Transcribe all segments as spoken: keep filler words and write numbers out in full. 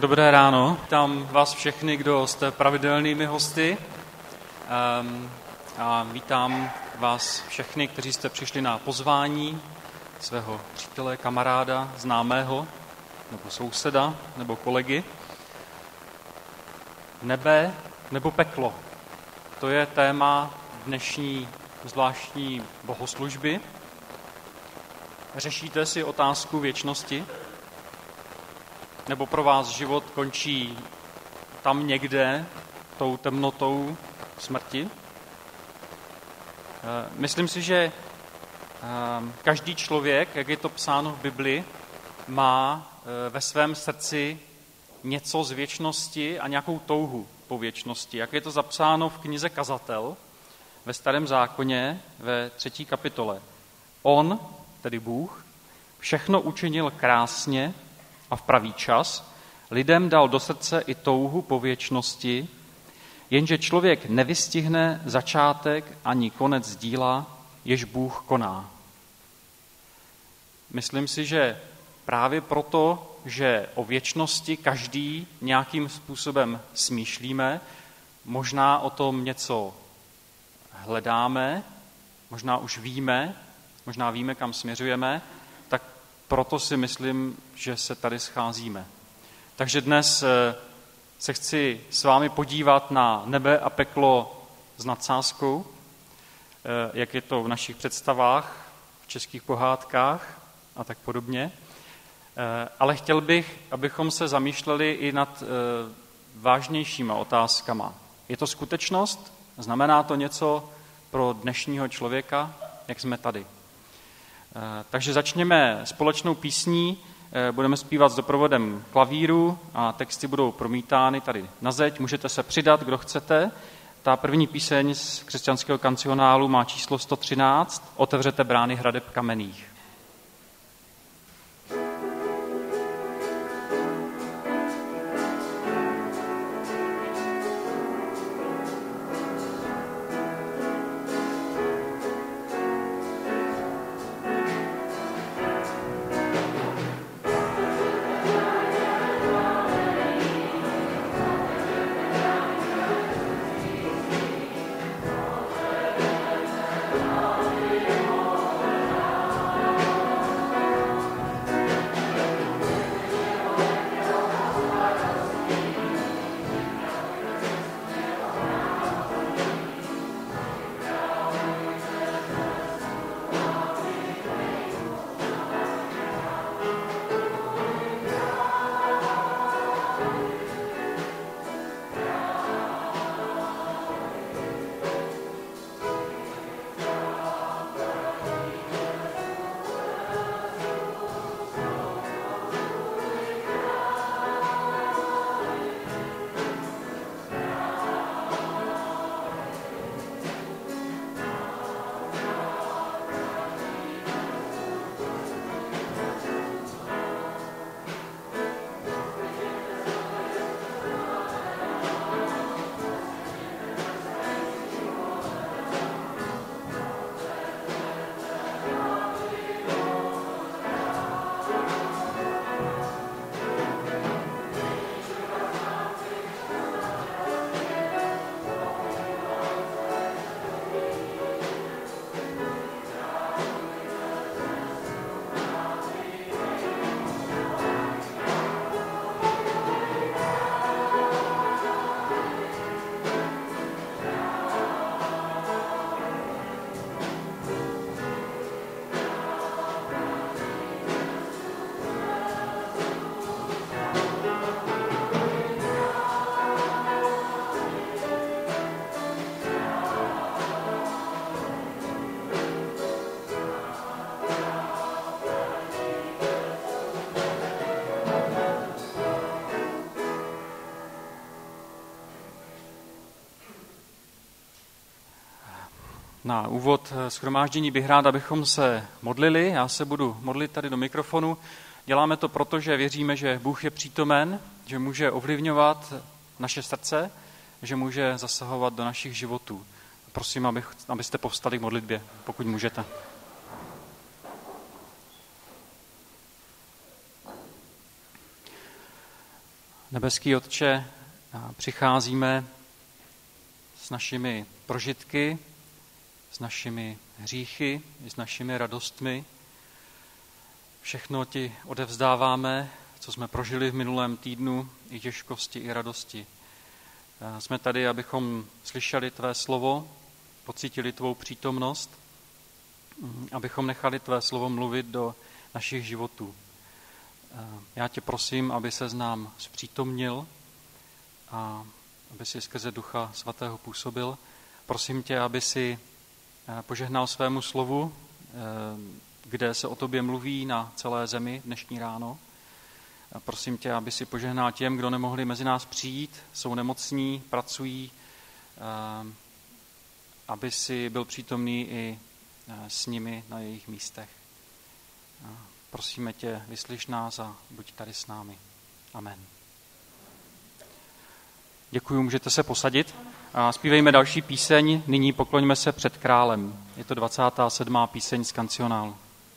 Dobré ráno, vítám vás všechny, kdo jste pravidelnými hosty um, a vítám vás všechny, kteří jste přišli na pozvání svého přítele, kamaráda, známého, nebo souseda, nebo kolegy. Nebe nebo peklo, to je téma dnešní zvláštní bohoslužby. Řešíte si otázku věčnosti? Nebo pro vás život končí tam někde, tou temnotou smrti? Myslím si, že každý člověk, jak je to psáno v Bibli, má ve svém srdci něco z věčnosti a nějakou touhu po věčnosti. Jak je to zapsáno v knize Kazatel ve Starém zákoně ve třetí kapitole. On, tedy Bůh, všechno učinil krásně a v pravý čas, lidem dal do srdce i touhu po věčnosti, jenže člověk nevystihne začátek ani konec díla, jež Bůh koná. Myslím si, že právě proto, že o věčnosti každý nějakým způsobem smýšlíme, možná o tom něco hledáme, možná už víme, možná víme, kam směřujeme, tak proto si myslím, že se tady scházíme. Takže dnes se chci s vámi podívat na nebe a peklo s nadsázkou, jak je to v našich představách, v českých pohádkách a tak podobně. Ale chtěl bych, abychom se zamýšleli i nad vážnějšíma otázkama. Je to skutečnost? Znamená to něco pro dnešního člověka, jak jsme tady? Takže začněme společnou písní, budeme zpívat s doprovodem klavíru a texty budou promítány tady na zeď, můžete se přidat, kdo chcete. Ta první píseň z křesťanského kancionálu má číslo sto třináct, Otevřete brány hradeb kamenných. Na úvod shromáždění bych rád, abychom se modlili. Já se budu modlit tady do mikrofonu. Děláme to proto, že věříme, že Bůh je přítomen, že může ovlivňovat naše srdce, že může zasahovat do našich životů. Prosím, abych, abyste povstali k modlitbě, pokud můžete. Nebeský Otče, přicházíme s našimi prožitky, s našimi hříchy, s našimi radostmi. Všechno ti odevzdáváme, co jsme prožili v minulém týdnu, i těžkosti, i radosti. Jsme tady, abychom slyšeli tvé slovo, pocítili tvou přítomnost, abychom nechali tvé slovo mluvit do našich životů. Já tě prosím, aby ses nám zpřítomnil a aby si skrze Ducha Svatého působil. Prosím tě, aby si požehnal svému slovu, kde se o tobě mluví na celé zemi dnešní ráno. Prosím tě, aby si požehnal těm, kdo nemohli mezi nás přijít, jsou nemocní, pracují, aby si byl přítomný i s nimi na jejich místech. Prosíme tě, vyslyš nás a buď tady s námi. Amen. Děkuji, můžete se posadit. A zpívejme další píseň, nyní pokloňme se před králem. Je to dvacátá sedmá píseň z kancionálu.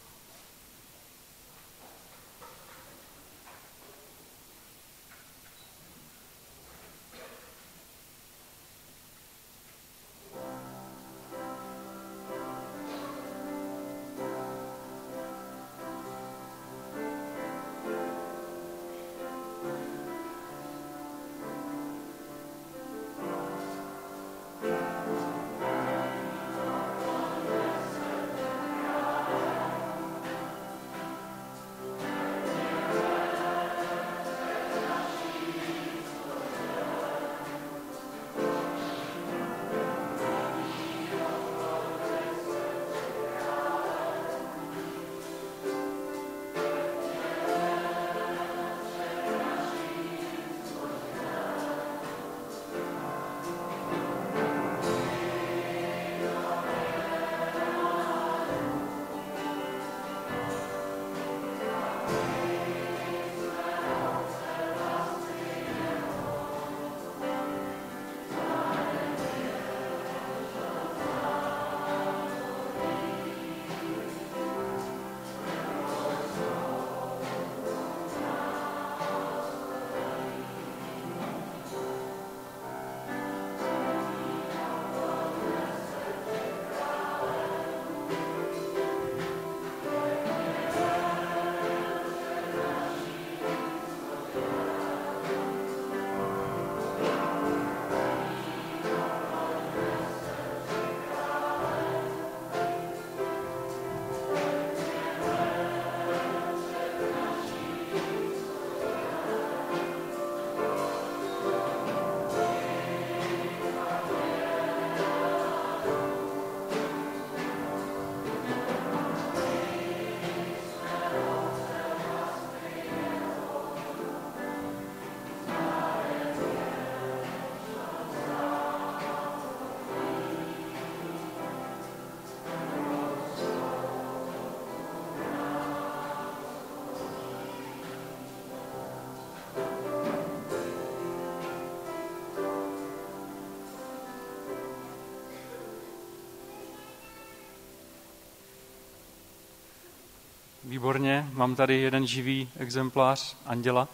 Výborně, mám tady jeden živý exemplář anděla.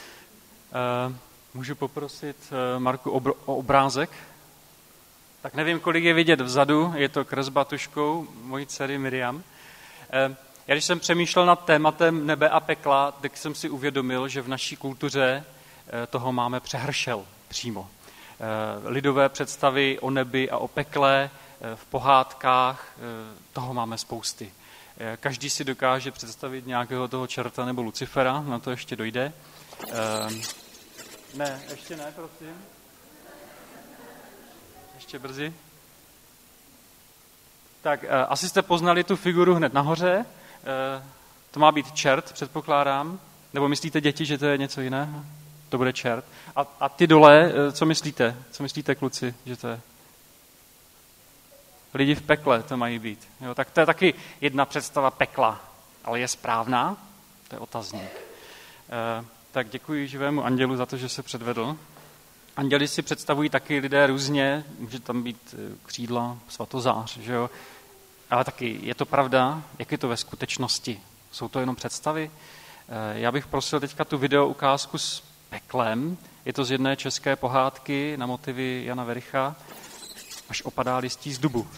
Můžu poprosit Marku o obrázek? Tak nevím, kolik je vidět vzadu, je to kresba tuškou mojí dcery Miriam. Já když jsem přemýšlel nad tématem nebe a pekla, tak jsem si uvědomil, že v naší kultuře toho máme přehršel přímo. Lidové představy o nebi a o pekle, v pohádkách, toho máme spousty. Každý si dokáže představit nějakého toho čerta nebo Lucifera, na to ještě dojde. Ehm, ne, ještě ne, prosím. Ještě brzy. Tak, e, asi jste poznali tu figuru hned nahoře. E, to má být čert, předpokládám. Nebo myslíte, děti, že to je něco jiného? To bude čert. A, a ty dole, e, co myslíte? Co myslíte, kluci, že to je? Lidi v pekle to mají být. Jo, tak to je taky jedna představa pekla, ale je správná? To je otazník. E, tak děkuji živému andělu za to, že se předvedl. Anděli si představují taky lidé různě, může tam být křídla, svatozář, že jo? Ale taky je to pravda, jak je to ve skutečnosti? Jsou to jenom představy? E, já bych prosil teďka tu video ukázku z peklem. Je to z jedné české pohádky na motivy Jana Vericha, Až opadá listí z dubu.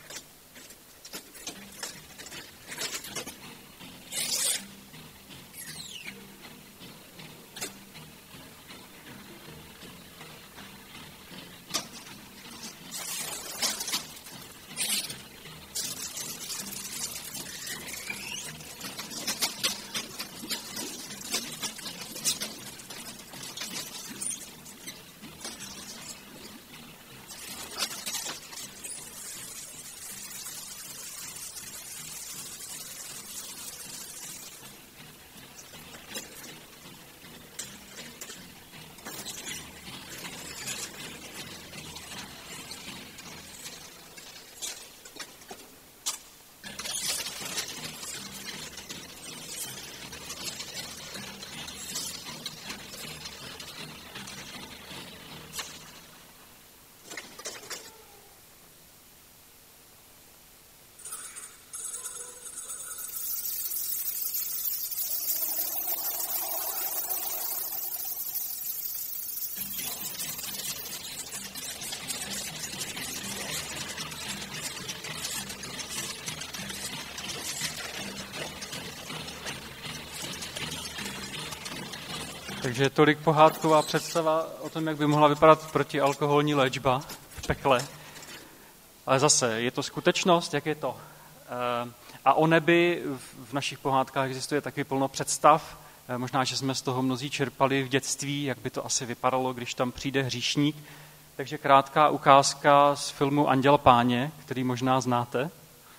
Takže tolik pohádková představa o tom, jak by mohla vypadat protialkoholní léčba v pekle. Ale zase, je to skutečnost, jak je to. A o nebi v našich pohádkách existuje taky plno představ. Možná, že jsme z toho mnozí čerpali v dětství, jak by to asi vypadalo, když tam přijde hříšník. Takže krátká ukázka z filmu Anděl Páně, který možná znáte.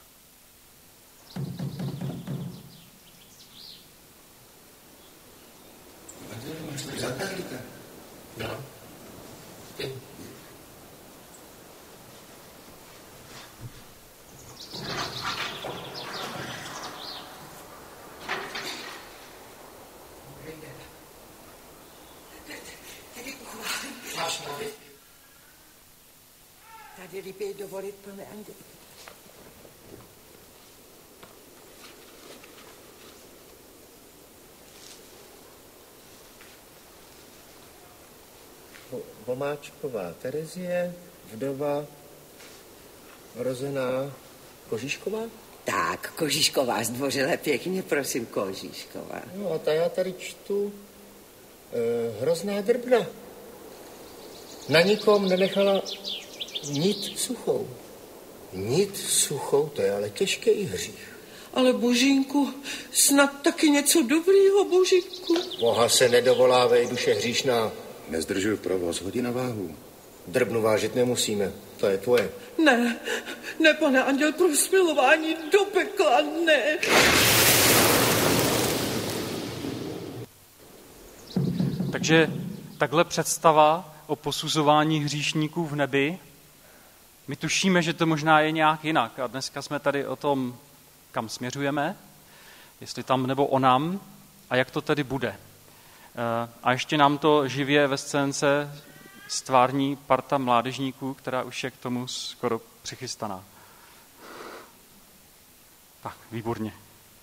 Tady líbí dovolit, pane Anděl. Vomáčková Terezie, vdova, rozená Kožíšková? Tak, Kožíšková, zdvořile pěkně, prosím, Kožíšková. No a ta já tady čtu e, hrozná drbna. Na nikom nenechala nit suchou. Nit suchou, to je ale těžký hřích. Ale Božínku, snad taky něco dobrýho, Božínku. Boha se nedovolávej, duše hříšná. Nezdržuj provoz, hodí na váhu. Drbnu vážit nemusíme, to je tvoje. Ne, ne, pane Anděl, pro smilování do pekla, ne. Takže takhle představa o posuzování hříšníků v nebi. My tušíme, že to možná je nějak jinak. A dneska jsme tady o tom, kam směřujeme, jestli tam nebo onam, a jak to tedy bude. A ještě nám to živě ve scénce stvární parta mládežníků, která už je k tomu skoro přichystaná. Tak, výborně.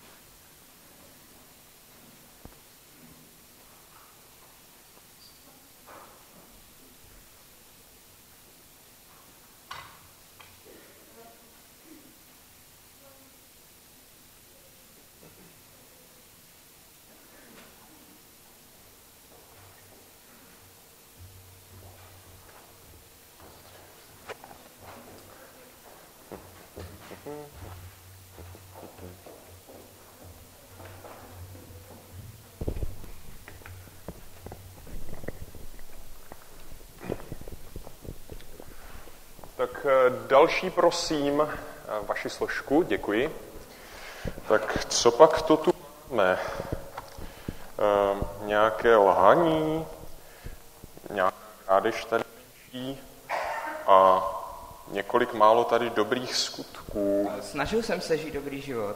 Tak další, prosím, vaši složku, děkuji. Tak co pak to tu máme? E, nějaké lhaní, nějaká krádež tady a několik málo tady dobrých skutků. Snažil jsem se žít dobrý život.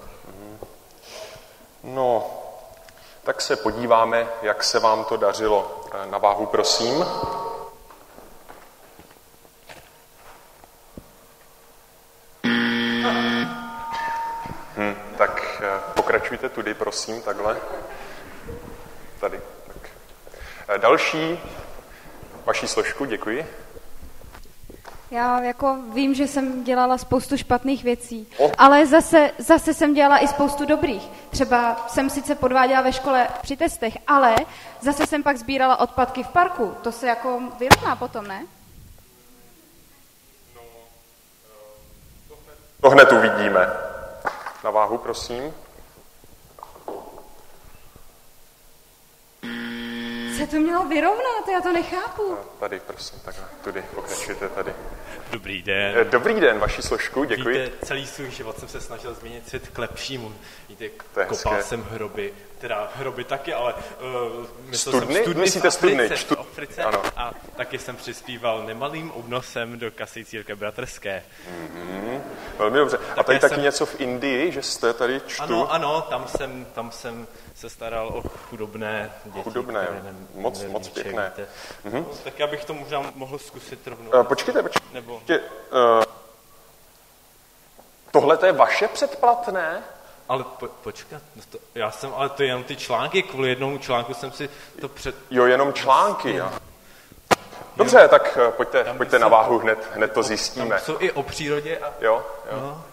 No, tak se podíváme, jak se vám to dařilo. Na váhu, prosím. Hm, tak pokračujte tudy, prosím, takhle. Tady. Tak. Další vaši složku, děkuji. Já jako vím, že jsem dělala spoustu špatných věcí, Oh. ale zase, zase jsem dělala i spoustu dobrých. Třeba jsem sice podváděla ve škole při testech, ale zase jsem pak sbírala odpadky v parku. To se jako vyrovná potom, ne? To hned uvidíme. Na váhu, prosím. Se to mělo vyrovnat, já to nechápu. Tady, prosím, takhle, tudy, pokračujte tady. Dobrý den. Dobrý den, vaši složku, děkuji. Víte, celý svůj život jsem se snažil změnit svět k lepšímu. Víte, To kopal hezké. jsem hroby, teda hroby taky, ale uh, myslel Studny? jsem studny Myslíte v Africe, studny? Čtu- v Africe ano. a taky jsem přispíval nemalým obnosem do kasy církve bratrské. Mm-hmm. Velmi dobře. A Tak tady já taky jsem- něco v Indii, že jste tady čtu? Ano, ano, tam jsem, tam jsem se staral o chudobné děti. Chudobné, které nem- moc- neměly moc ničeho, pěkné. víte. Mhm. No, tak já bych to možná mohl zkusit rovnou. Uh, počkejte, počkejte. Nebo... Uh, tohle to je vaše předplatné? Ale po, počkat, no to, já jsem, ale to je jenom ty články, kvůli jednomu článku jsem si to před... Jo, jenom články. Jo. Dobře, tak uh, pojďte, Tam pojďte jsou- na váhu, hned, hned to Tam zjistíme. jsou i o přírodě a... Jo, jo. No.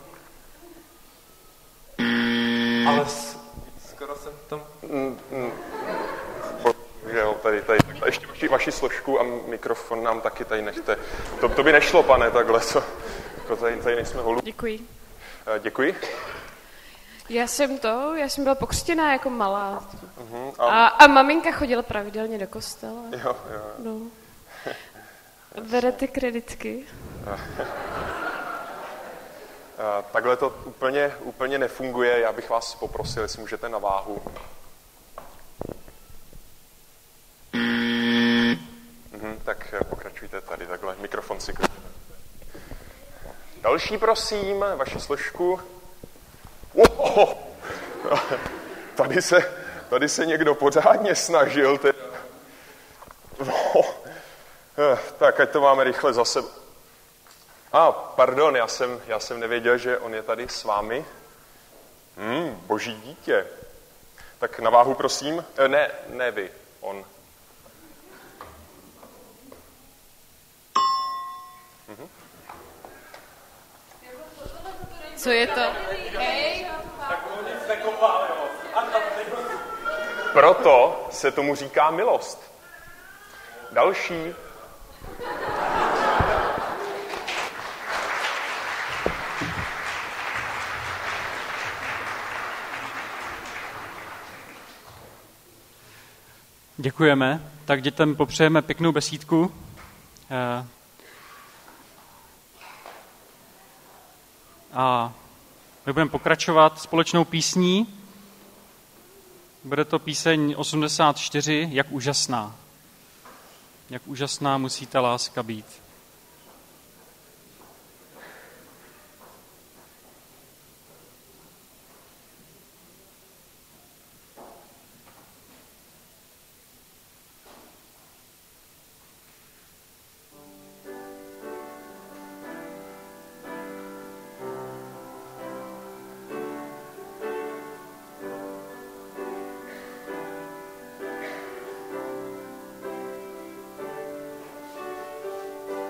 Ale s, skoro jsem tam... Jo, tady, tady, tady. Ještě vaši, vaši složku a mikrofon nám taky tady nechte. To, to by nešlo, pane, takhle, co? Jako tady, tady nejsme holub. Děkuji. Uh, děkuji. Já jsem to, já jsem byla pokřtěná jako malá. Uh-huh. A, a maminka chodila pravidelně do kostela. Jo, jo. No. Berete kreditky? Uh, takhle to úplně, úplně nefunguje. Já bych vás poprosil, jestli můžete na váhu. Mhm, tak pokračujte tady takhle. Mikrofon si klidně. Další, prosím, vaši složku. Oh, tady, se, tady se někdo pořádně snažil. Teda. No. Tak, ať to máme rychle za sebou. A, ah, pardon, já jsem, já jsem nevěděl, že on je tady s vámi. Hmm, boží dítě. Tak na váhu, prosím. E, ne, ne vy, on. Mhm. Co je to? Proto se tomu říká milost. Další. Děkujeme. Tak dětem popřejeme pěknou besídku. A my budeme pokračovat společnou písní. Bude to píseň osmdesát čtyři, Jak úžasná. Jak úžasná musí ta láska být. Thank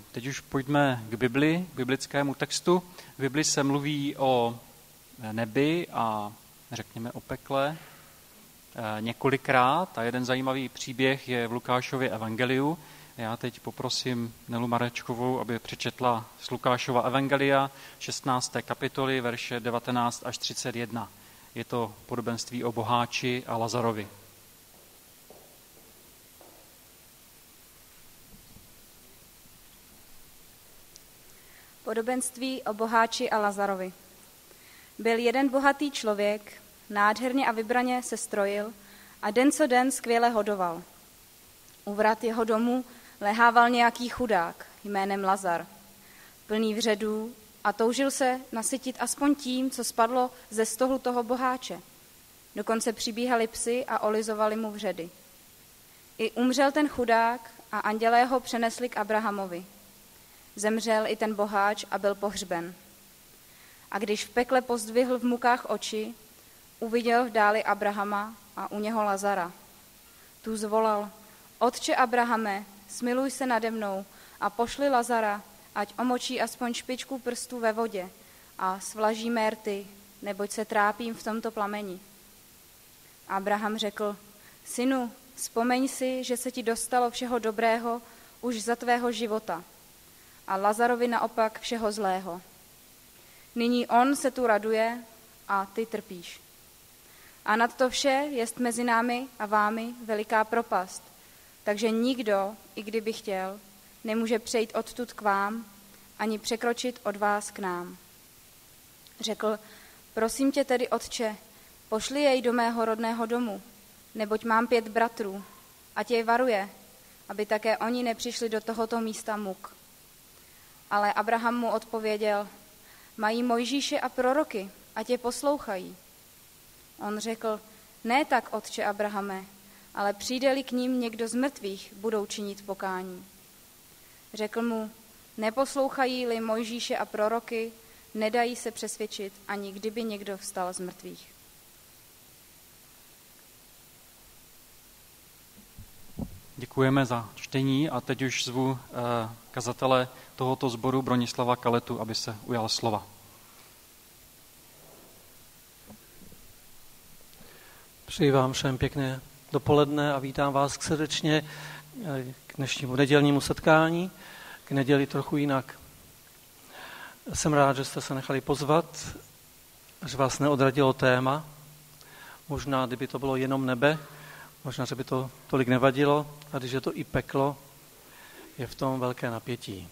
teď už pojďme k Bibli, k biblickému textu. V Bibli se mluví o nebi a řekněme o pekle několikrát a jeden zajímavý příběh je v Lukášově evangeliu. Já teď poprosím Nelu Marečkovou, aby přečetla z Lukášova evangelia šestnácté kapitoly, verše devatenáct až třicet jedna. Je to podobenství o boháči a Lazarovi. Podobenství o boháči a Lazarovi. Byl jeden bohatý člověk, nádherně a vybraně se strojil a den co den skvěle hodoval. U vrat jeho domu lehával nějaký chudák jménem Lazar, plný vředů a toužil se nasytit aspoň tím, co spadlo ze stolu toho boháče. Dokonce přibíhali psi a olizovali mu vředy. I umřel ten chudák a andělé ho přenesli k Abrahamovi. Zemřel i ten boháč a byl pohřben. A když v pekle pozdvihl v mukách oči, uviděl v dáli Abrahama a u něho Lazara. Tu zvolal: Otče Abrahame, smiluj se nade mnou a pošli Lazara, ať omočí aspoň špičku prstů ve vodě a svlaží mé rty, neboť se trápím v tomto plameni. Abraham řekl: Synu, vzpomeň si, že se ti dostalo všeho dobrého už za tvého života a Lazarovi naopak všeho zlého. Nyní on se tu raduje a ty trpíš. A nad to vše jest mezi námi a vámi veliká propast, takže nikdo, i kdyby chtěl, nemůže přejít odtud k vám, ani překročit od vás k nám. Řekl: Prosím tě tedy, otče, pošli jej do mého rodného domu, neboť mám pět bratrů, ať jej varuje, aby také oni nepřišli do tohoto místa muk. Ale Abraham mu odpověděl: Mají Mojžíše a proroky, ať je poslouchají. On řekl: Ne tak, otče Abrahame, ale přijde-li k ním někdo z mrtvých, budou činit pokání. Řekl mu: Neposlouchají-li Mojžíše a proroky, nedají se přesvědčit, ani kdyby někdo vstal z mrtvých. Děkujeme za čtení a teď už zvu kazatele tohoto sboru Bronislava Kaletu, aby se ujal slova. Přeji vám všem pěkné dopoledne a vítám vás srdečně k dnešnímu nedělnímu setkání, k neděli trochu jinak. Jsem rád, že jste se nechali pozvat, že vás neodradilo téma. Možná, kdyby to bylo jenom nebe, možná, že by to tolik nevadilo, a když je to i peklo, je v tom velké napětí.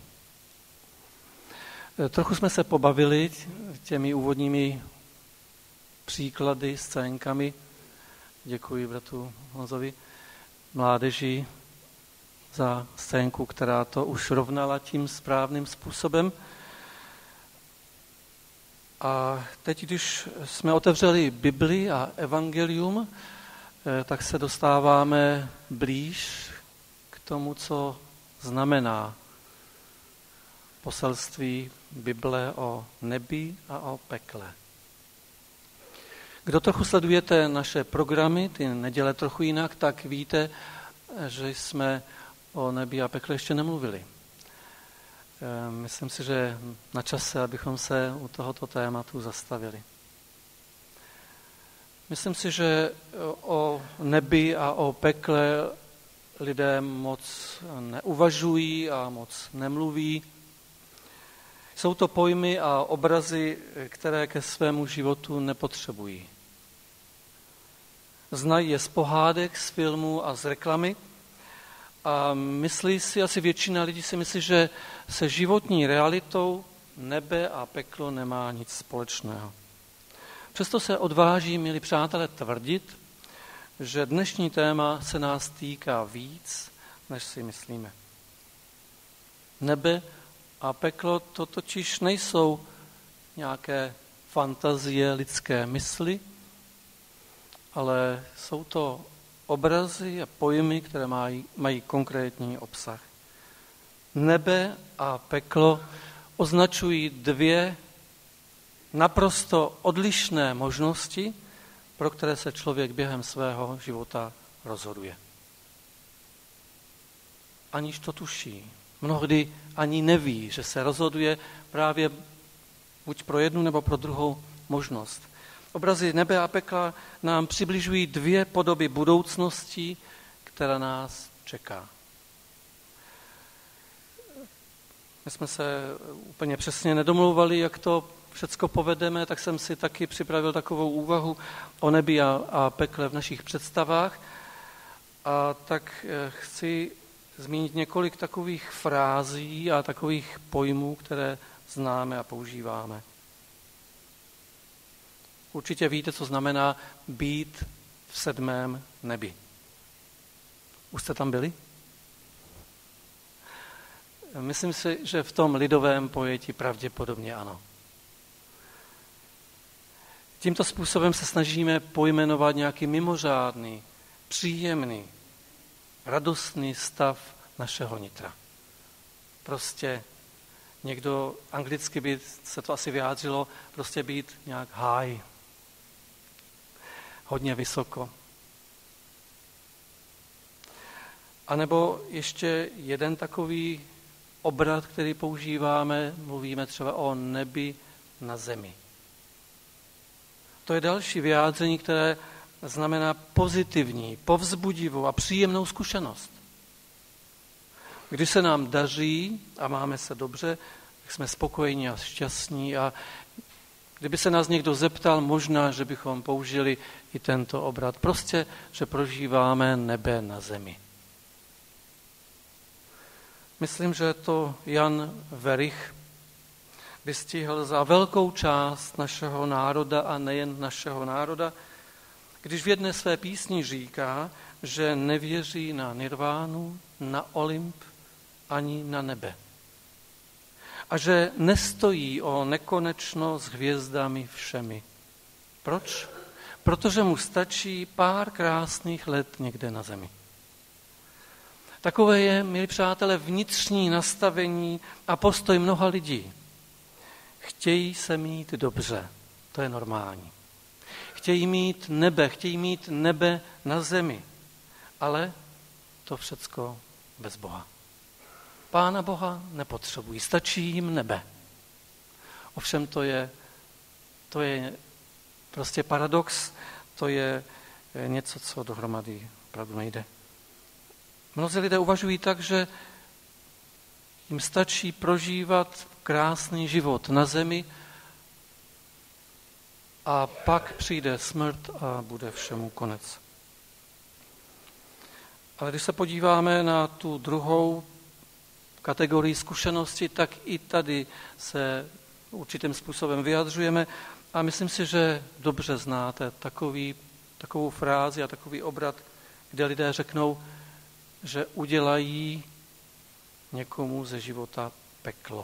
Trochu jsme se pobavili těmi úvodními příklady, scénkami. Děkuji bratu Honzovi, mládeži za scénku, která to už rovnala tím správným způsobem. A teď, když jsme otevřeli Bibli a evangelium, tak se dostáváme blíž k tomu, co znamená poselství Bible o nebi a o pekle. Kdo trochu sledujete naše programy, ty neděle trochu jinak, tak víte, že jsme o nebi a pekle ještě nemluvili. Myslím si, že na čase, abychom se u tohoto tématu zastavili. Myslím si, že o nebi a o pekle lidé moc neuvažují a moc nemluví. Jsou to pojmy a obrazy, které ke svému životu nepotřebují. Znají je z pohádek, z filmů a z reklamy a myslí si, asi většina lidí si myslí, že se životní realitou nebe a peklo nemá nic společného. Přesto se odváží, milí přátelé, tvrdit, že dnešní téma se nás týká víc, než si myslíme. Nebe a peklo to totiž nejsou nějaké fantazie lidské mysli, ale jsou to obrazy a pojmy, které mají, mají konkrétní obsah. Nebe a peklo označují dvě naprosto odlišné možnosti, pro které se člověk během svého života rozhoduje. Aniž to tuší, Mnohdy ani neví, že se rozhoduje právě buď pro jednu nebo pro druhou možnost. Obrazy nebe a pekla nám přibližují dvě podoby budoucnosti, která nás čeká. My jsme se úplně přesně nedomlouvali, jak to všecko povedeme, tak jsem si taky připravil takovou úvahu o nebi a, a pekle v našich představách. A tak chci zmínit několik takových frází a takových pojmů, které známe a používáme. Určitě víte, co znamená být v sedmém nebi. Už jste tam byli? Myslím si, že v tom lidovém pojetí pravděpodobně ano. Tímto způsobem se snažíme pojmenovat nějaký mimořádný, příjemný, radostný stav našeho nitra. Prostě někdo, anglicky by se to asi vyjádřilo, prostě být nějak high, hodně vysoko. A nebo ještě jeden takový obrat, který používáme, mluvíme třeba o nebi na zemi. To je další vyjádření, které znamená pozitivní, povzbudivou a příjemnou zkušenost. Když se nám daří a máme se dobře, tak jsme spokojení a šťastní a kdyby se nás někdo zeptal, možná, že bychom použili i tento obrat. Prostě, že prožíváme nebe na zemi. Myslím, že to Jan Werich vystihl za velkou část našeho národa a nejen našeho národa, když v jedné své písni říká, že nevěří na nirvánu, na Olymp ani na nebe. A že nestojí o nekonečno s hvězdami všemi. Proč? Protože mu stačí pár krásných let někde na zemi. Takové je, milí přátelé, vnitřní nastavení a postoj mnoha lidí. Chtějí se mít dobře, to je normální. Chtějí mít nebe, chtějí mít nebe na zemi, ale to všecko bez Boha. Pána Boha nepotřebují, stačí jim nebe. Ovšem to je, to je prostě paradox, to je něco, co dohromady opravdu nejde. Mnozí lidé uvažují tak, že jim stačí prožívat krásný život na zemi a pak přijde smrt a bude všemu konec. Ale když se podíváme na tu druhou kategorii zkušenosti, tak i tady se určitým způsobem vyjadřujeme a myslím si, že dobře znáte takový, takovou frázi a takový obrat, kde lidé řeknou, že udělají někomu ze života peklo.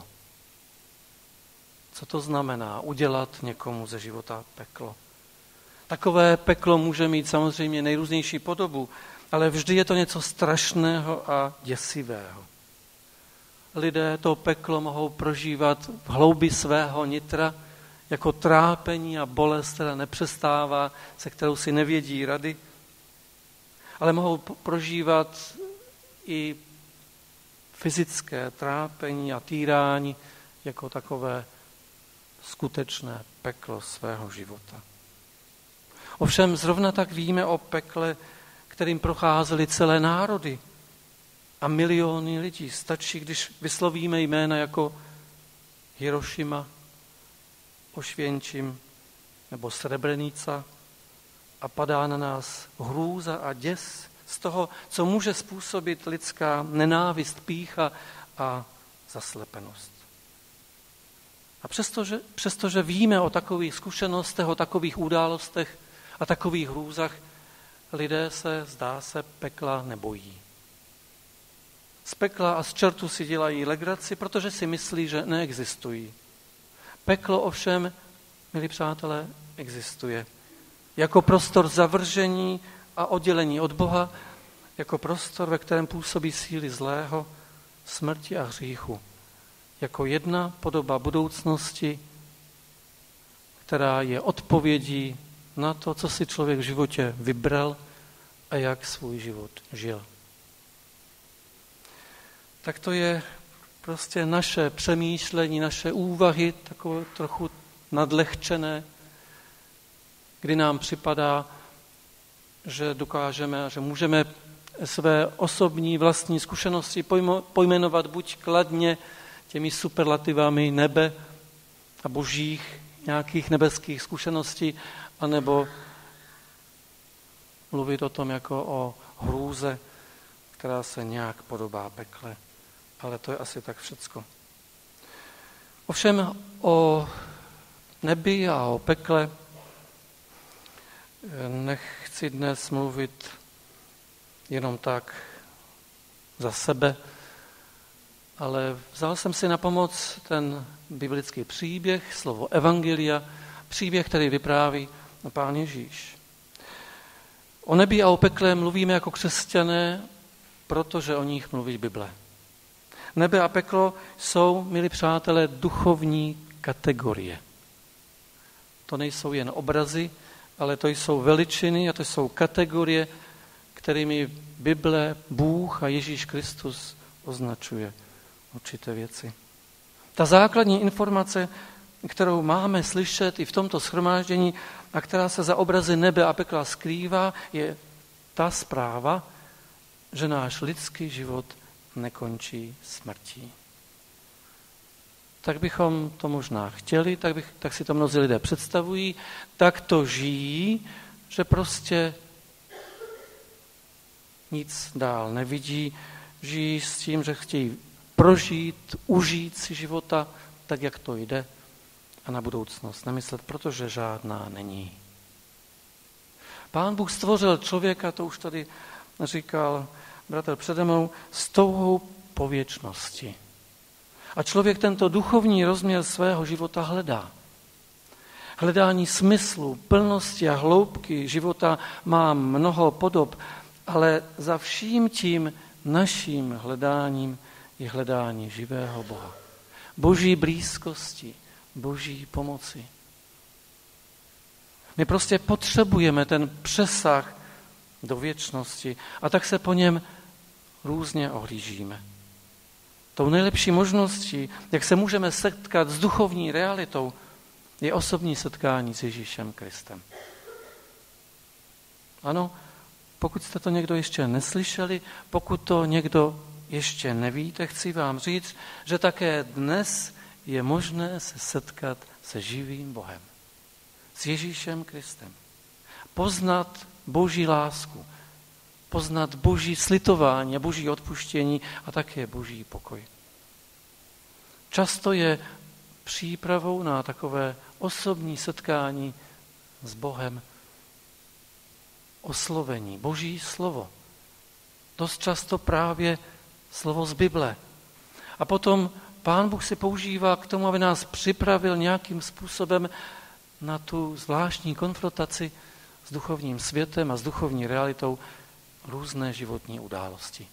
Co to znamená udělat někomu ze života peklo? Takové peklo může mít samozřejmě nejrůznější podobu, ale vždy je to něco strašného a děsivého. Lidé to peklo mohou prožívat v hloubi svého nitra jako trápení a bolest, která nepřestává, se kterou si nevědí rady, ale mohou prožívat i fyzické trápení a týrání jako takové skutečné peklo svého života. Ovšem zrovna tak víme o pekle, kterým procházely celé národy a miliony lidí. Stačí, když vyslovíme jména jako Hirošima, Ošvěnčim nebo Srebrenica a padá na nás hrůza a děs z toho, co může způsobit lidská nenávist, pýcha a zaslepenost. A přestože, přestože víme o takových zkušenostech, o takových událostech a takových hrůzách, lidé se, zdá se, pekla nebojí. Z pekla a z čertu si dělají legraci, protože si myslí, že neexistují. Peklo ovšem, milí přátelé, existuje. Jako prostor zavržení a oddělení od Boha, jako prostor, ve kterém působí síly zlého, smrti a hříchu. Jako jedna podoba budoucnosti, která je odpovědí na to, co si člověk v životě vybral a jak svůj život žil. Tak to je prostě naše přemýšlení, naše úvahy, takové trochu nadlehčené, kdy nám připadá, že dokážeme, že můžeme své osobní vlastní zkušenosti pojmenovat buď kladně těmi superlativami nebe a božích nějakých nebeských zkušeností, anebo mluvit o tom jako o hrůze, která se nějak podobá pekle. Ale to je asi tak všecko. Ovšem o nebi a o pekle nechci dnes mluvit jenom tak za sebe, ale vzal jsem si na pomoc ten biblický příběh, slovo evangelia, příběh, který vypráví Pán Ježíš. O nebi a o pekle mluvíme jako křesťané, protože o nich mluví Bible. Nebe a peklo jsou, milí přátelé, duchovní kategorie. To nejsou jen obrazy, ale to jsou veličiny a to jsou kategorie, kterými Bible, Bůh a Ježíš Kristus označuje určité věci. Ta základní informace, kterou máme slyšet i v tomto shromáždění a která se za obrazy nebe a pekla skrývá, je ta zpráva, že náš lidský život nekončí smrtí. Tak bychom to možná chtěli, tak, bych, tak si to mnozí lidé představují, tak to žijí, že prostě nic dál nevidí, žijí s tím, že chtějí prožít, užít si života tak, jak to jde a na budoucnost nemyslet, protože žádná není. Pán Bůh stvořil člověka, to už tady říkal bratr přede mnou, s touhou po věčnosti. A člověk tento duchovní rozměr svého života hledá. Hledání smyslu, plnosti a hloubky života má mnoho podob, ale za vším tím naším hledáním je hledání živého Boha. Boží blízkosti, boží pomoci. My prostě potřebujeme ten přesah do věčnosti a tak se po něm různě ohlížíme. Tou nejlepší možností, jak se můžeme setkat s duchovní realitou, je osobní setkání s Ježíšem Kristem. Ano, pokud jste to někdo ještě neslyšeli, pokud to někdo ještě nevíte, chci vám říct, že také dnes je možné se setkat se živým Bohem. S Ježíšem Kristem. Poznat Boží lásku, poznat Boží slitování a Boží odpuštění a také Boží pokoj. Často je přípravou na takové osobní setkání s Bohem oslovení, Boží slovo. Dost často právě slovo z Bible. A potom Pán Bůh si používá k tomu, aby nás připravil nějakým způsobem na tu zvláštní konfrontaci s duchovním světem a s duchovní realitou různé životní události.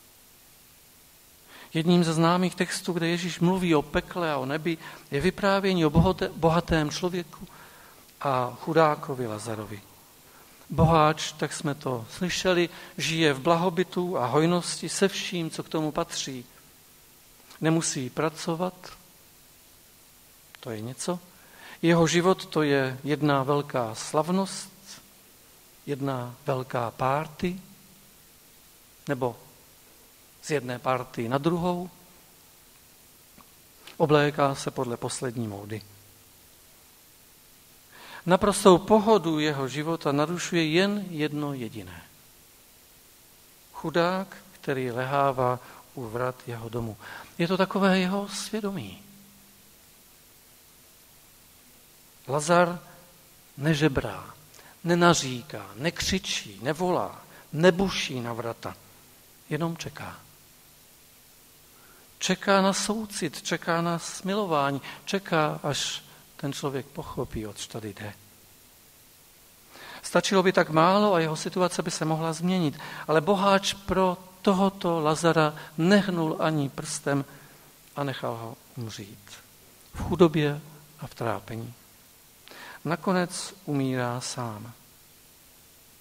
Jedním ze známých textů, kde Ježíš mluví o pekle a o nebi, je vyprávění o bohatém člověku a chudákovi Lazarovi. Boháč, tak jsme to slyšeli, žije v blahobytu a hojnosti se vším, co k tomu patří. Nemusí pracovat, to je něco. Jeho život to je jedna velká slavnost, jedna velká párty, nebo z jedné party na druhou. Obléká se podle poslední módy. Naprostou pohodu jeho života narušuje jen jedno jediné. Chudák, který lehává u vrat jeho domu. Je to takové jeho svědomí. Lazar nežebrá, nenaříká, nekřičí, nevolá, nebuší na vrata, jenom čeká. Čeká na soucit, čeká na smilování, čeká, až ten člověk pochopí, oč tady jde. Stačilo by tak málo a jeho situace by se mohla změnit, ale boháč pro tohoto Lazara nehnul ani prstem a nechal ho umřít. V chudobě a v trápení. Nakonec umírá sám.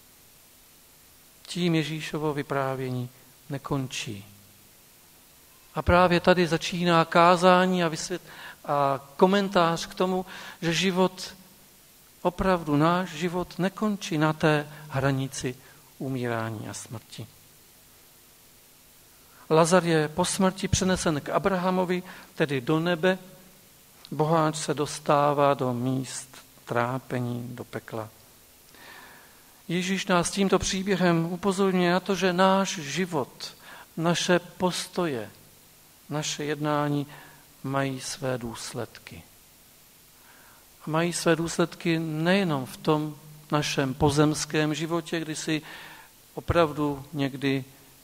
Tím Ježíšovo vyprávění nekončí. A právě tady začíná kázání a, vysvět, a komentář k tomu, že život, opravdu náš život nekončí na té hranici umírání a smrti. Lazar je po smrti přenesen k Abrahamovi, tedy do nebe. Boháč se dostává do míst trápení, do pekla. Ježíš nás tímto příběhem upozorňuje na to, že náš život, naše postoje, naše jednání mají své důsledky. A mají své důsledky nejenom v tom našem pozemském životě, kdy si opravdu někdy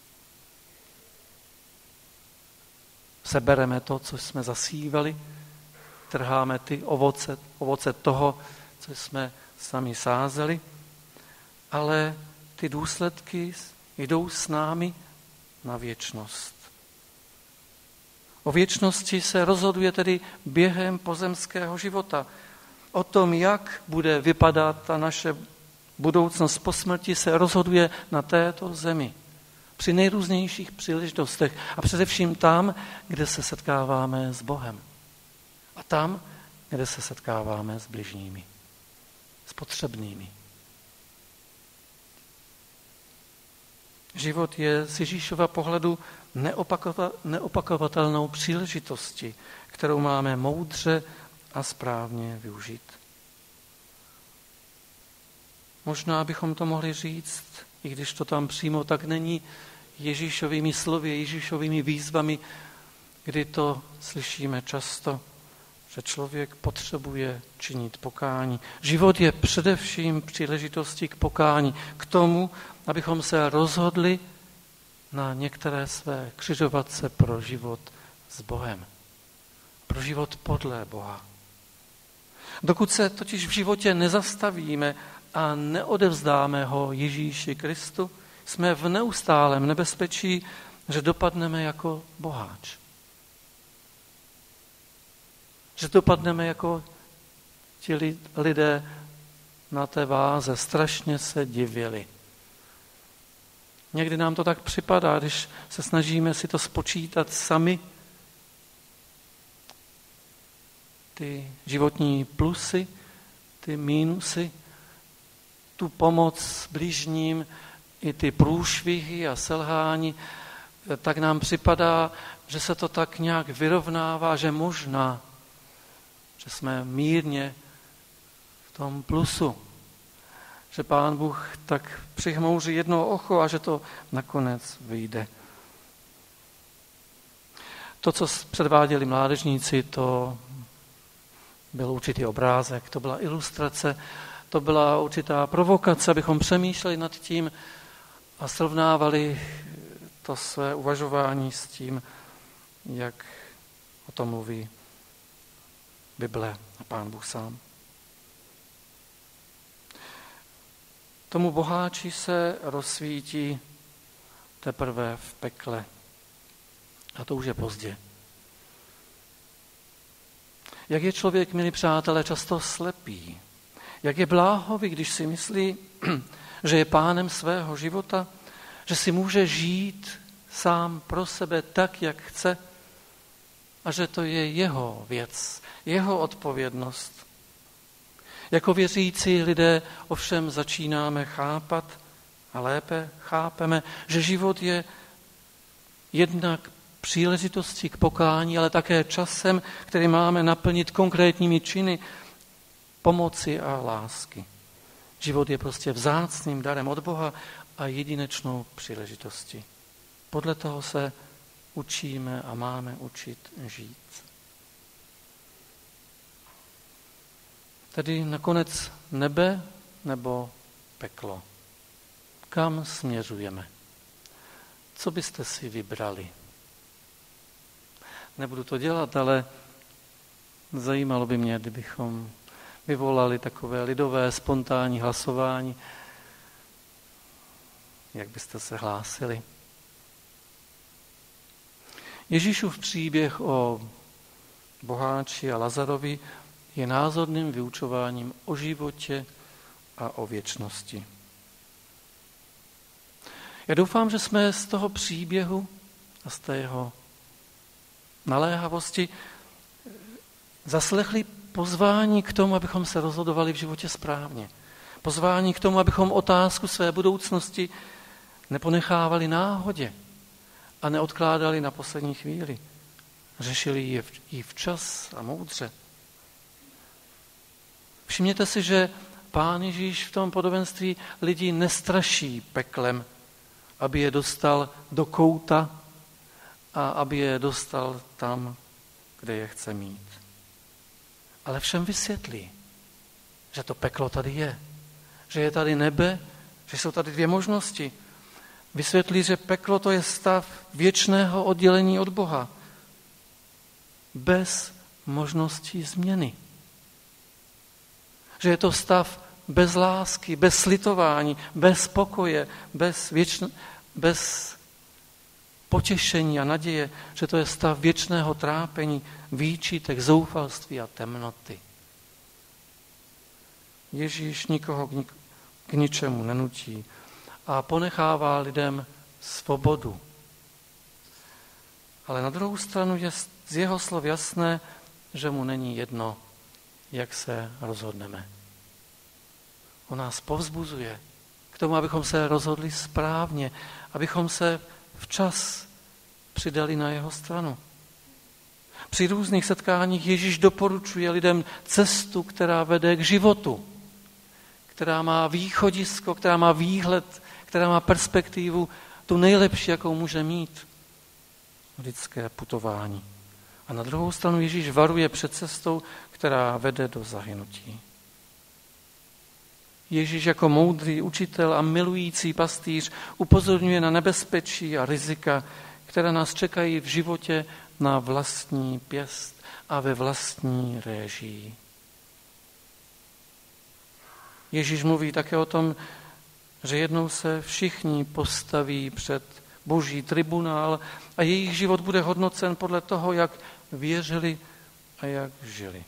sebereme to, co jsme zasívali, trháme ty ovoce, ovoce toho, co jsme sami sázeli, ale ty důsledky jdou s námi na věčnost. O věčnosti se rozhoduje tedy během pozemského života. O tom, jak bude vypadat ta naše budoucnost po smrti, se rozhoduje na této zemi. Při nejrůznějších příležitostech a především tam, kde se setkáváme s Bohem. A tam, kde se setkáváme s bližními, s potřebnými. Život je z Ježíšova pohledu neopakovatelnou příležitostí, kterou máme moudře a správně využít. Možná bychom to mohli říct, i když to tam přímo tak není, Ježíšovými slovy, Ježíšovými výzvami, kdy to slyšíme často, že člověk potřebuje činit pokání. Život je především příležitostí k pokání, k tomu, abychom se rozhodli na některé své křižovatce pro život s Bohem. Pro život podle Boha. Dokud se totiž v životě nezastavíme a neodevzdáme ho Ježíši Kristu, jsme v neustálém nebezpečí, že dopadneme jako boháč. Že dopadneme jako ti lidé na té váze, strašně se divili. Někdy nám to tak připadá, když se snažíme si to spočítat sami, ty životní plusy, ty mínusy, tu pomoc bližním, i ty průšvihy a selhání, tak nám připadá, že se to tak nějak vyrovnává, že možná, že jsme mírně v tom plusu, že Pán Bůh tak přihmouří jedno oko a že to nakonec vyjde. To, co předváděli mládežníci, to byl určitý obrázek, to byla ilustrace, to byla určitá provokace, abychom přemýšleli nad tím a srovnávali to své uvažování s tím, jak o tom mluví Bible a Pán Bůh sám. Tomu boháči se rozsvítí teprve v pekle. A to už je pozdě. Jak je člověk, milí přátelé, často slepý. Jak je bláhový, když si myslí, že je pánem svého života, že si může žít sám pro sebe tak, jak chce a že to je jeho věc, jeho odpovědnost. Jako věřící lidé ovšem začínáme chápat a lépe chápeme, že život je jednak příležitostí k pokání, ale také časem, který máme naplnit konkrétními činy pomoci a lásky. Život je prostě vzácným darem od Boha a jedinečnou příležitostí. Podle toho se učíme a máme učit žít. Tedy nakonec nebe nebo peklo. Kam směřujeme? Co byste si vybrali? Nebudu to dělat, ale zajímalo by mě, kdybychom vyvolali takové lidové spontánní hlasování. Jak byste se hlásili? Ježíšův příběh o boháči a Lazarovi je názorným vyučováním o životě a o věčnosti. Já doufám, že jsme z toho příběhu a z té jeho naléhavosti zaslechli pozvání k tomu, abychom se rozhodovali v životě správně. Pozvání k tomu, abychom otázku své budoucnosti neponechávali náhodě a neodkládali na poslední chvíli. Řešili ji včas a moudře. Všimněte si, že Pán Ježíš v tom podobenství lidi nestraší peklem, aby je dostal do kouta a aby je dostal tam, kde je chce mít. Ale všem vysvětlí, že to peklo tady je, že je tady nebe, že jsou tady dvě možnosti. Vysvětlí, že peklo to je stav věčného oddělení od Boha, bez možností změny. Že je to stav bez lásky, bez slitování, bez pokoje, bez, věčn... bez potěšení a naděje, že to je stav věčného trápení, výčitek, zoufalství a temnoty. Ježíš nikoho k, nik- k ničemu nenutí a ponechává lidem svobodu. Ale na druhou stranu je z jeho slov jasné, že mu není jedno, jak se rozhodneme. On nás povzbuzuje k tomu, abychom se rozhodli správně, abychom se včas přidali na jeho stranu. Při různých setkáních Ježíš doporučuje lidem cestu, která vede k životu, která má východisko, která má výhled, která má perspektivu, tu nejlepší, jakou může mít lidské putování. A na druhou stranu Ježíš varuje před cestou, která vede do zahynutí. Ježíš jako moudrý učitel a milující pastýř upozorňuje na nebezpečí a rizika, které nás čekají v životě na vlastní pěst a ve vlastní réžii. Ježíš mluví také o tom, že jednou se všichni postaví před Boží tribunál a jejich život bude hodnocen podle toho, jak věřili a jak žili.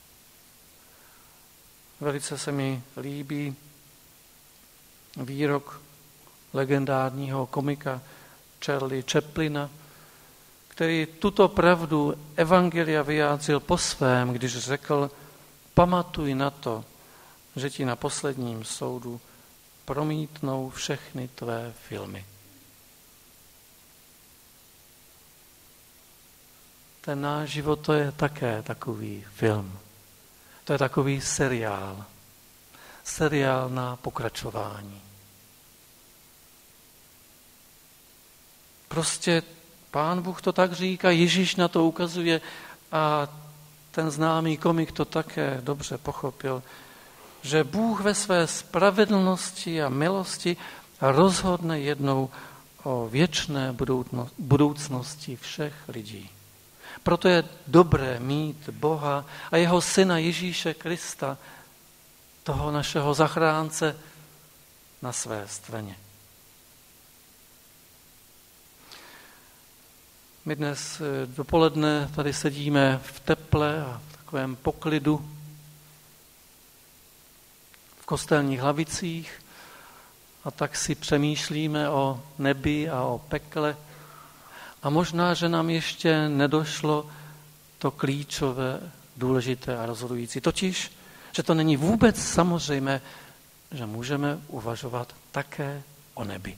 Velice se mi líbí výrok legendárního komika Charlie Chaplina, který tuto pravdu evangelia vyjádřil po svém, když řekl: pamatuj na to, že ti na posledním soudu promítnou všechny tvé filmy. Ten náš život, to je také takový film. To je takový seriál. Seriál na pokračování. Prostě Pán Bůh to tak říká, Ježíš na to ukazuje a ten známý komik to také dobře pochopil, že Bůh ve své spravedlnosti a milosti rozhodne jednou o věčné budoucnosti všech lidí. Proto je dobré mít Boha a jeho syna Ježíše Krista, toho našeho zachránce, na své straně. My dnes dopoledne tady sedíme v teple a v takovém poklidu v kostelních lavicích a tak si přemýšlíme o nebi a o pekle. A možná, že nám ještě nedošlo to klíčové, důležité a rozhodující. Totiž, že to není vůbec samozřejmé, že můžeme uvažovat také o nebi.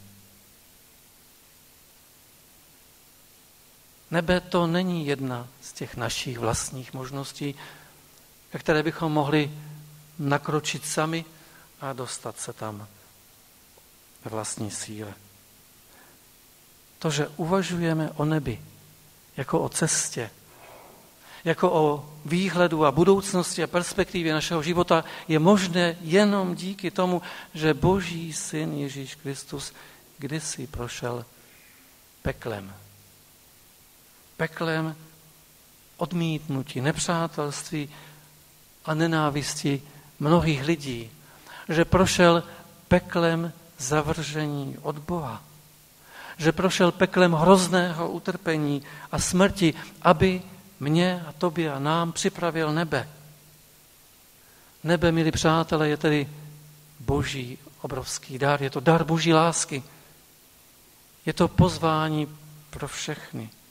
Nebe to není jedna z těch našich vlastních možností, které bychom mohli nakročit sami a dostat se tam ve vlastní síle. To, že uvažujeme o nebi jako o cestě, jako o výhledu a budoucnosti a perspektivě našeho života, je možné jenom díky tomu, že Boží syn Ježíš Kristus kdysi prošel peklem. Peklem odmítnutí, nepřátelství a nenávisti mnohých lidí. Že prošel peklem zavržení od Boha. Že prošel peklem hrozného utrpení a smrti, aby mě a tobě a nám připravil nebe. Nebe, milí přátelé, je tedy Boží obrovský dar. Je to dar Boží lásky. Je to pozvání pro všechny.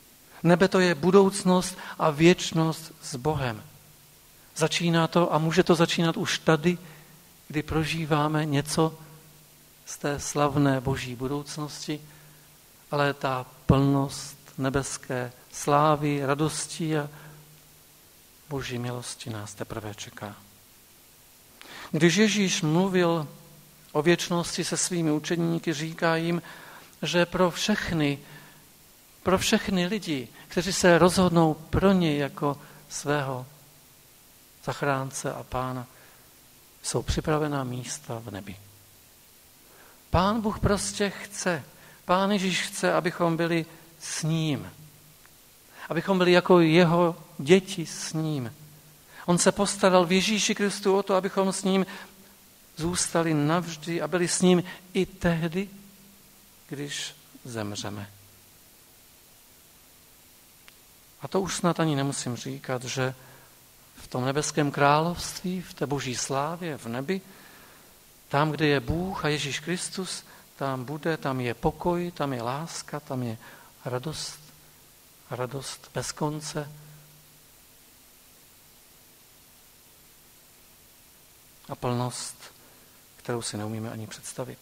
Nebe to je budoucnost a věčnost s Bohem. Začíná to a může to začínat už tady, kdy prožíváme něco z té slavné boží budoucnosti, ale ta plnost nebeské slávy, radosti a boží milosti nás teprve čeká. Když Ježíš mluvil o věčnosti se svými učedníky, říká jim, že pro všechny, pro všechny lidi, kteří se rozhodnou pro něj jako svého zachránce a pána, jsou připravená místa v nebi. Pán Bůh prostě chce, Pán Ježíš chce, abychom byli s ním. Abychom byli jako jeho děti s ním. On se postaral v Ježíši Kristu o to, abychom s ním zůstali navždy a byli s ním i tehdy, když zemřeme. A to už snad ani nemusím říkat, že v tom nebeském království, v té boží slávě, v nebi, tam, kde je Bůh a Ježíš Kristus, tam bude, tam je pokoj, tam je láska, tam je radost, radost bez konce. A plnost, kterou si neumíme ani představit.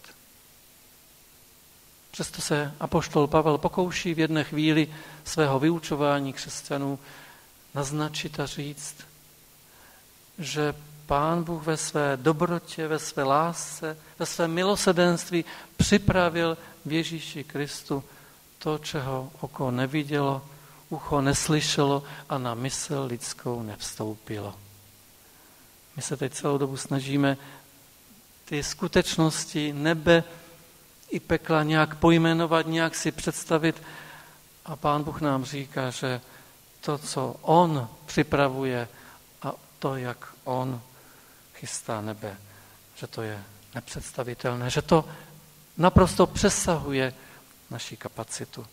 Přesto se apoštol Pavel pokouší v jedné chvíli svého vyučování křesťanů naznačit a říct, že Pán Bůh ve své dobrotě, ve své lásce, ve své milosrdenství připravil v Ježíši Kristu to, čeho oko nevidělo, ucho neslyšelo a na mysl lidskou nevstoupilo. My se teď celou dobu snažíme ty skutečnosti nebe i pekla nějak pojmenovat, nějak si představit a Pán Bůh nám říká, že to, co on připravuje a to, jak on chystá nebe, že to je nepředstavitelné, že to naprosto přesahuje naši kapacitu.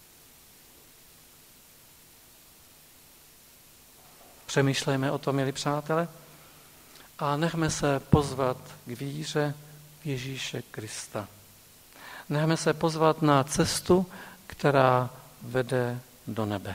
Přemýšlejme o tom, milí přátelé, a nechme se pozvat k víře v Ježíše Krista. Nechme se pozvat na cestu, která vede do nebe.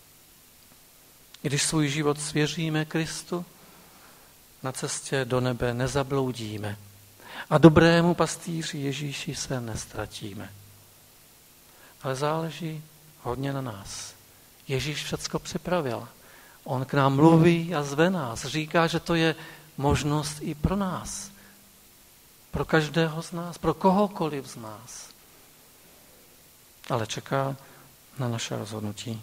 Když svůj život svěříme Kristu, na cestě do nebe nezabloudíme a dobrému pastýři Ježíši se nestratíme. Ale záleží hodně na nás. Ježíš všecko připravil. On k nám mluví a zve nás. Říká, že to je možnost i pro nás. Pro každého z nás, pro kohokoliv z nás. Ale čeká na naše rozhodnutí.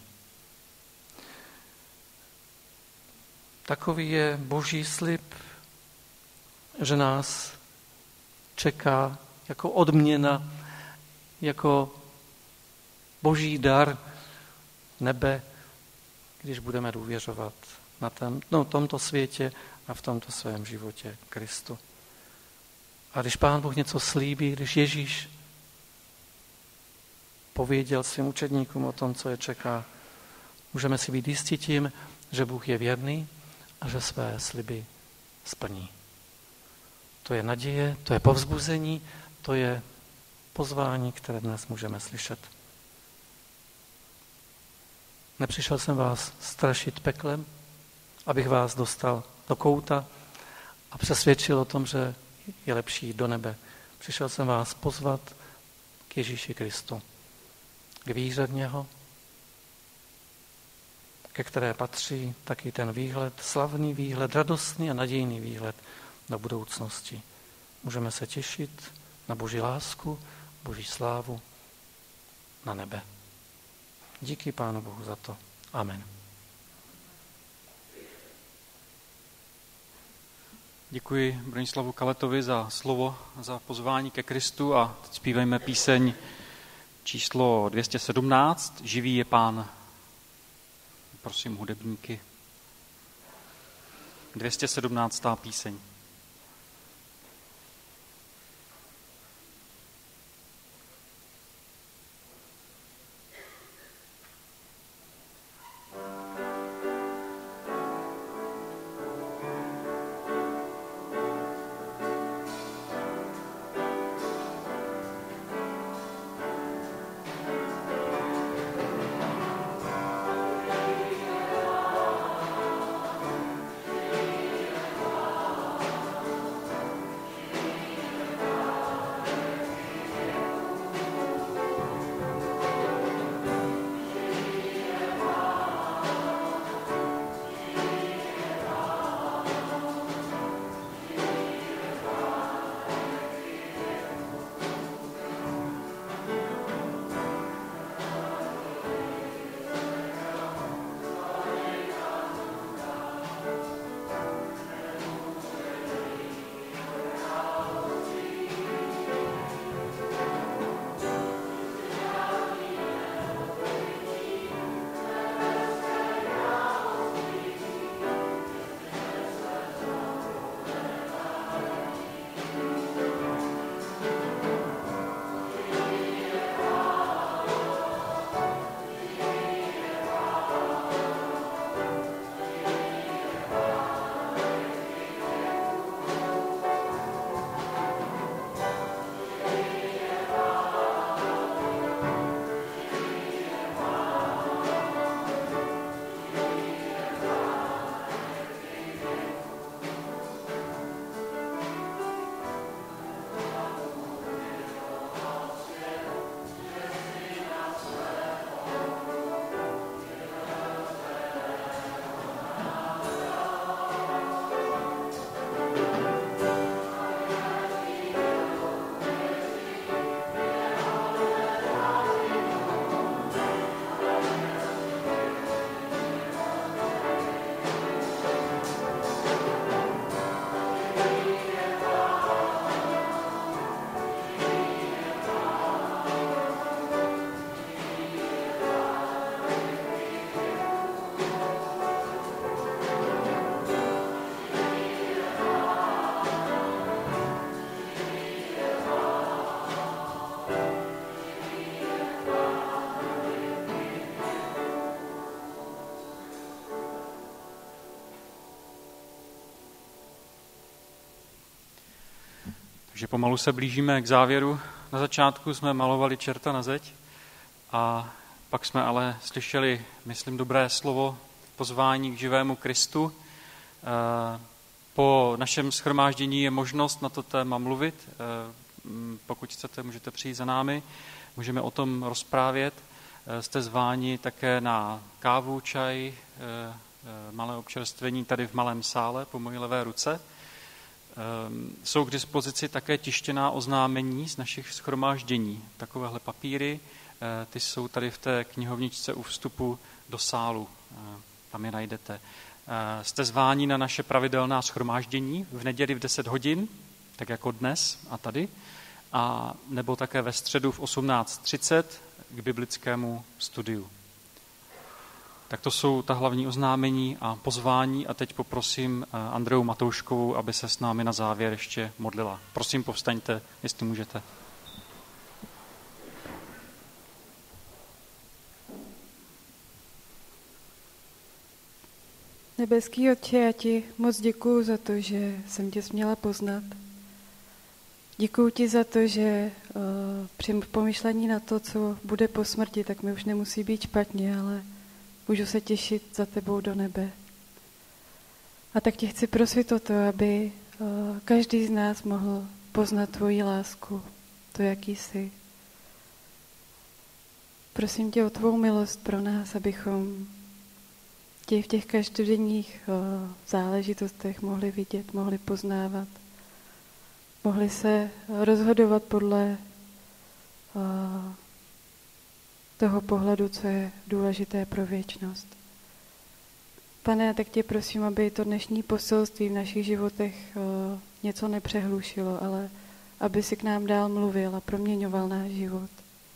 Takový je boží slib, že nás čeká jako odměna, jako boží dar nebe, když budeme důvěřovat na tom, no, tomto světě a v tomto svém životě Kristu. A když Pán Bůh něco slíbí, když Ježíš pověděl svým učedníkům o tom, co je čeká, můžeme si být jistí tím, že Bůh je věrný a že své sliby splní. To je naděje, to je povzbuzení, to je pozvání, které dnes můžeme slyšet. Nepřišel jsem vás strašit peklem, abych vás dostal do kouta a přesvědčil o tom, že je lepší jít do nebe. Přišel jsem vás pozvat k Ježíši Kristu, k víře v něho, ke které patří taky ten výhled, slavný výhled, radostný a nadějný výhled do budoucnosti. Můžeme se těšit na Boží lásku, Boží slávu, na nebe. Díky Pánu Bohu za to. Amen. Děkuji Bronislavu Kaletovi za slovo, za pozvání ke Kristu a teď zpívejme píseň číslo dvě stě sedmnáct. Živý je Pán. Prosím hudebníky. dvě stě sedmnáctá píseň. Takže pomalu se blížíme k závěru. Na začátku jsme malovali čerta na zeď a pak jsme ale slyšeli, myslím, dobré slovo, pozvání k živému Kristu. Po našem shromáždění je možnost na to téma mluvit. Pokud chcete, můžete přijít za námi, můžeme o tom rozprávět. Jste zváni také na kávu, čaj, malé občerstvení tady v malém sále po mojí levé ruce. Jsou k dispozici také tištěná oznámení z našich shromáždění. Takovéhle papíry, ty jsou tady v té knihovničce u vstupu do sálu. Tam je najdete. Jste zváni na naše pravidelná shromáždění v neděli v deset hodin, tak jako dnes a tady, a nebo také ve středu v osmnáct třicet k biblickému studiu. Tak to jsou ta hlavní oznámení a pozvání a teď poprosím Andreu Matouškovou, aby se s námi na závěr ještě modlila. Prosím, povstaňte, jestli můžete. Nebeský Otče, já ti moc děkuju za to, že jsem tě směla poznat. Děkuju ti za to, že uh, při pomyšlení na to, co bude po smrti, tak mi už nemusí být špatně, ale můžu se těšit za tebou do nebe. A tak tě chci prosit o to, aby uh, každý z nás mohl poznat tvoji lásku, to, jaký jsi. Prosím tě o tvou milost pro nás, abychom tě v těch každodenních uh, záležitostech mohli vidět, mohli poznávat, mohli se rozhodovat podle uh, toho pohledu, co je důležité pro věčnost. Pane, tak tě prosím, aby to dnešní poselství v našich životech uh, něco nepřehlušilo, ale aby si k nám dál mluvil a proměňoval náš život.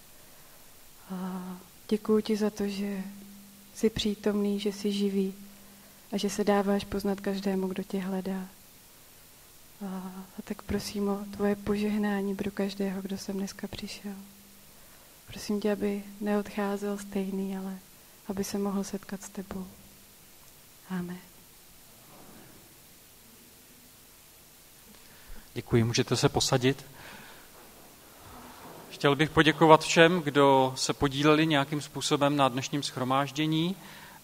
A děkuju ti za to, že jsi přítomný, že jsi živý a že se dáváš poznat každému, kdo tě hledá. A, a tak prosím o tvoje požehnání pro každého, kdo sem dneska přišel. Prosím tě, aby neodcházel stejný, ale aby se mohl setkat s tebou. Amen. Děkuji, můžete se posadit. Chtěl bych poděkovat všem, kdo se podíleli nějakým způsobem na dnešním shromáždění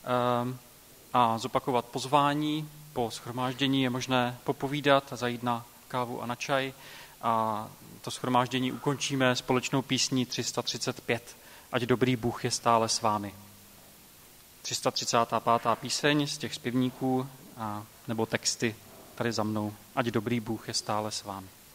a zopakovat pozvání. Po shromáždění je možné popovídat a zajít na kávu a na čaj a to shromáždění ukončíme společnou písní tři sta třicet pět. Ať dobrý Bůh je stále s vámi. tři sta třicátá pátá píseň z těch zpěvníků a, nebo texty tady za mnou. Ať dobrý Bůh je stále s vámi.